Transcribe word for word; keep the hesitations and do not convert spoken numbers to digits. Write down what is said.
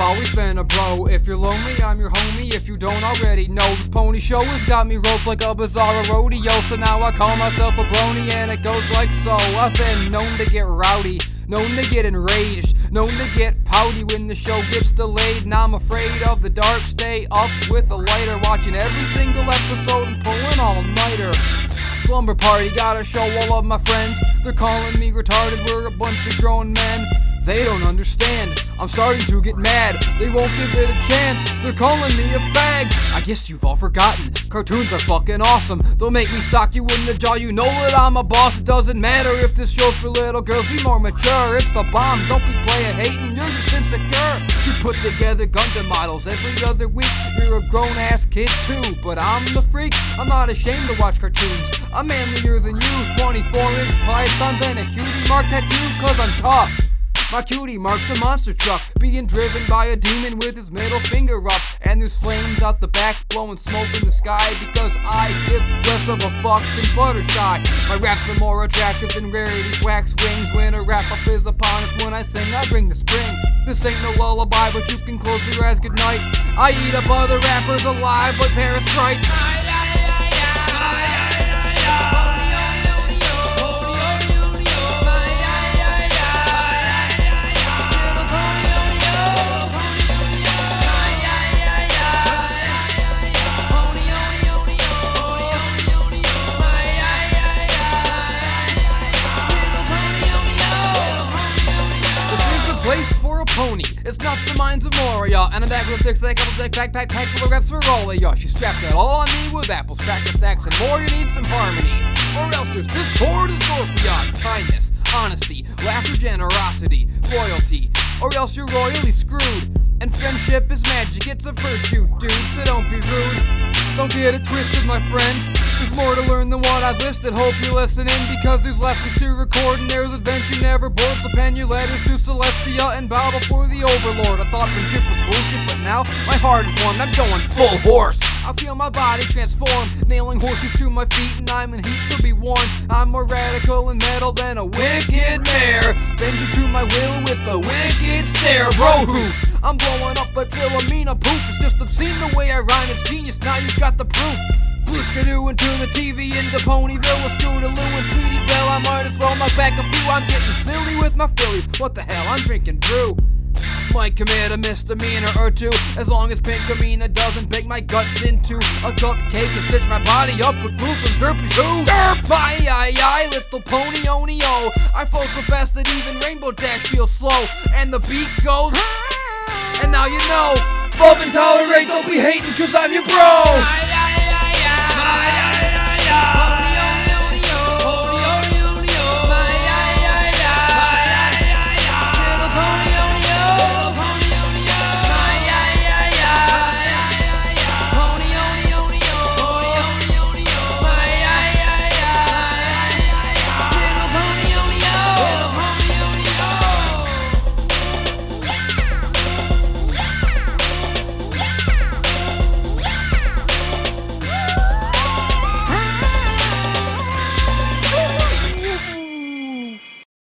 always been a bro. If you're lonely, I'm your homie. If you don't already know, this pony show has got me roped like a bizarre rodeo. So now I call myself a brony, and it goes like so. I've been known to get rowdy, known to get enraged, known to get pouty when the show gets delayed. And I'm afraid of the dark. Stay up with a lighter, watching every single episode and pulling all-nighter. Slumber party, gotta show all of my friends. They're calling me retarded, we're a bunch of grown men. They don't understand, I'm starting to get mad. They won't give it a chance, they're calling me a fag. I guess you've all forgotten, cartoons are fucking awesome. They'll make me sock you in the jaw, you know that I'm a boss. It doesn't matter if this show's for little girls, be more mature. It's the bomb, don't be playing hating, you're just insecure. You put together Gundam models every other week. You're a grown ass kid too, but I'm the freak. I'm not ashamed to watch cartoons, I'm manlier than you. Twenty-four inch pythons and a cutie mark tattoo, cause I'm tough. My cutie marks a monster truck, being driven by a demon with his middle finger up. And there's flames out the back, blowing smoke in the sky, because I give less of a fuck than Fluttershy. My raps are more attractive than Rarity's wax wings. When a wrap up is upon us, when I sing, I bring the spring. This ain't no lullaby, but you can close your eyes goodnight. I eat up other rappers alive like Paris Bright. Place for a pony, it's not the minds of Moria. And a bag with dicks, like a couple dick backpack pack full of raps for all of y'all. She strapped it all on me with apples, cracker stacks, and more. You need some harmony, or else there's discord in store for y'all. Kindness, honesty, laughter, generosity, loyalty, or else you're royally screwed. And friendship is magic, it's a virtue, dude, so don't be rude. Don't get it twisted, my friend. There's more to learn than what I've listed. Hope you're listening, because there's lessons to record, and there's adventure never bored. So pen your letters to Celestia and bow before the Overlord. I thought friendship was bullshit, but now my heart is one. I'm going full horse. I feel my body transform, nailing horses to my feet, and I'm in heat, so be warned. I'm more radical and metal than a wicked mare. Bend you to my will with a wicked stare, bro. Who? I'm blowing up like Philomena Poof. It's just obscene the way I rhyme, it's genius, now you've got the proof. Blue Skidoo into the T V into Ponyville, a Scootaloo and Sweetie Belle. I might as well knock back a few. I'm getting silly with my Phillies. What the hell, I'm drinking brew. Might commit a misdemeanor or two, as long as Pinkamena doesn't bake my guts into a cupcake and stitch my body up with glue from Derpy's Who. Derp! My eye, eye, little pony, oni, oh. I flow so fast that even Rainbow Dash feels slow, and the beat goes. And now you know, love and tolerate, don't be hating, cause I'm your bro. Ay, ay, ay, ay, ay, ay, ay, ay.